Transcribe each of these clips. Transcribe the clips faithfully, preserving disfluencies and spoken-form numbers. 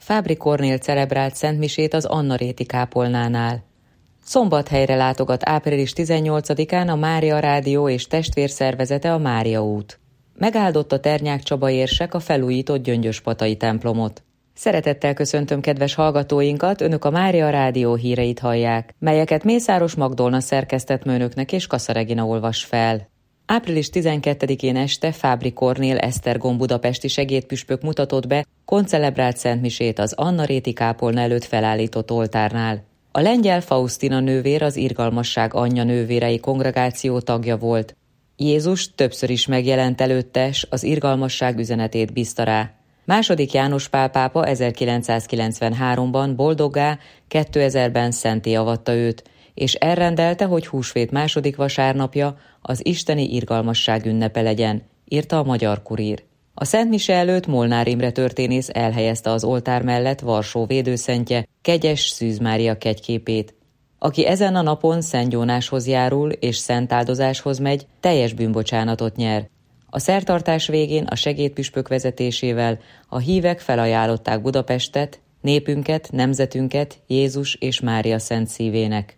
Fábry Kornél celebrált szentmisét az Anna-réti kápolnánál. Szombathelyre látogat április tizennyolcadikán a Mária Rádió és testvérszervezete, a Mária út. Megáldotta Ternyák Csaba érsek a felújított gyöngyöspatai templomot. Szeretettel köszöntöm kedves hallgatóinkat, önök a Mária Rádió híreit hallják, melyeket Mészáros Magdolna szerkesztett önöknek és Kassa Regina olvas fel. április tizenkettedikén este Fábry Kornél Esztergom budapesti segédpüspök mutatott be koncelebrált szentmisét az Anna-réti kápolna előtt felállított oltárnál. A lengyel Faustina nővér az Irgalmasság Anyja nővérei kongregáció tagja volt. Jézus többször is megjelent előtte, s az irgalmasság üzenetét bízta rá. Második János Pál pápa ezerkilencszázkilencvenháromban boldoggá, kétezerben szenté avatta őt, és elrendelte, hogy húsvét második vasárnapja az isteni irgalmasság ünnepe legyen, írta a Magyar Kurír. A Szent Mise előtt Molnár Imre történész elhelyezte az oltár mellett Varsó védőszentje, Kegyes Szűz Mária kegyképét. Aki ezen a napon szentgyónáshoz járul és szentáldozáshoz megy, teljes bűnbocsánatot nyer. A szertartás végén a segédpüspök vezetésével a hívek felajánlották Budapestet, népünket, nemzetünket Jézus és Mária szent szívének.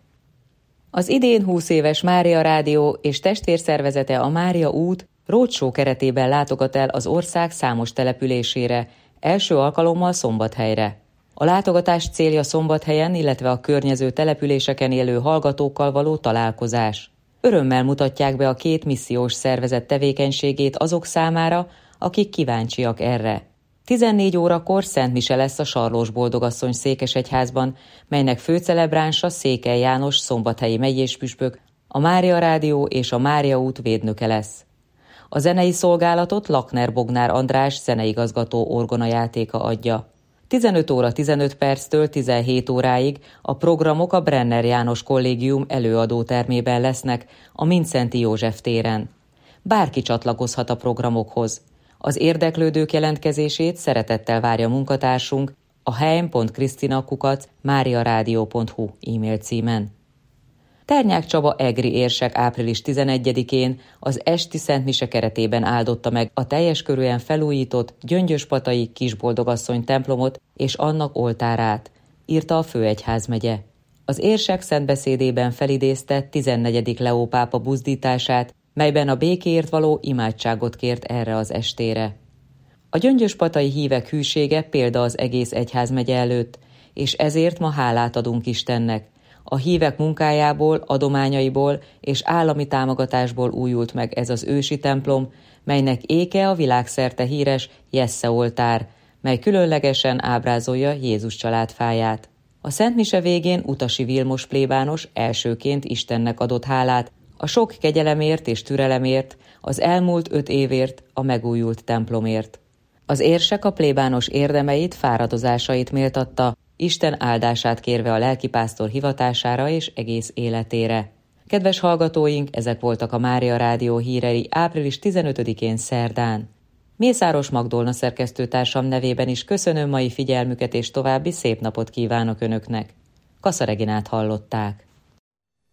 Az idén húsz éves Mária Rádió és testvérszervezete, a Mária út roadshow keretében látogat el az ország számos településére, első alkalommal Szombathelyre. A látogatás célja Szombathelyen, illetve a környező településeken élő hallgatókkal való találkozás. Örömmel mutatják be a két missziós szervezet tevékenységét azok számára, akik kíváncsiak erre. tizennégy órakor Szent Mise lesz a Sarlós Boldogasszony székesegyházban, melynek főcelebránsa Székely János szombathelyi megyéspüspök, a Mária Rádió és a Mária út védnöke lesz. A zenei szolgálatot Lakner Bognár András zeneigazgató orgonajátéka adja. tizenöt óra tizenöt perctől tizenhét óráig a programok a Brenner János Kollégium előadótermében lesznek, a Mindszenty József téren. Bárki csatlakozhat a programokhoz. Az érdeklődők jelentkezését szeretettel várja munkatársunk a heim pont kristina kukac mariaradio pont hu e-mail címen. Ternyák Csaba egri érsek április tizenegyedikén az esti Szent Mise keretében áldotta meg a teljes körűen felújított Gyöngyöspatai Kisboldogasszony templomot és annak oltárát, írta a Főegyházmegye. Az érsek szentbeszédében felidézte tizennegyedik Leó pápa buzdítását, melyben a békéért való imádságot kért erre az estére. A gyöngyöspatai hívek hűsége példa az egész egyházmegye előtt, és ezért ma hálát adunk Istennek. A hívek munkájából, adományaiból és állami támogatásból újult meg ez az ősi templom, melynek éke a világszerte híres Jessze oltár, mely különlegesen ábrázolja Jézus családfáját. A Szent Mise végén Utasi Vilmos plébános elsőként Istennek adott hálát a sok kegyelemért és türelemért, az elmúlt öt évért, a megújult templomért. Az érsek a plébános érdemeit, fáradozásait méltatta, Isten áldását kérve a lelkipásztor hivatására és egész életére. Kedves hallgatóink, ezek voltak a Mária Rádió hírei április tizenötödikén szerdán. Mészáros Magdolna szerkesztőtársam nevében is köszönöm mai figyelmüket, és további szép napot kívánok Önöknek. Kassa Reginát hallották.